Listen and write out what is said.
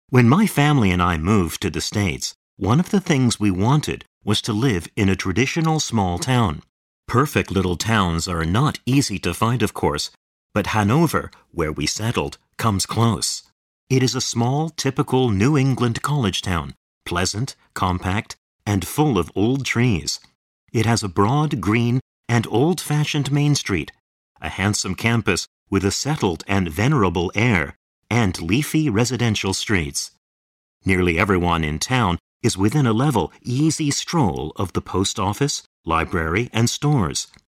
When my family and I moved to the States, one of the things we wanted was to live in a traditional small town. Perfect little towns are not easy to find, of course, but Hanover, where we settled, comes close. It is a small, typical New England college town, pleasant, compact, and full of old trees. It has a broad, green, and old-fashioned Main Street, a handsome campus with a settled and venerable air, and leafy residential streets. Nearly everyone in town is within a level, easy stroll of the post office, library, and stores.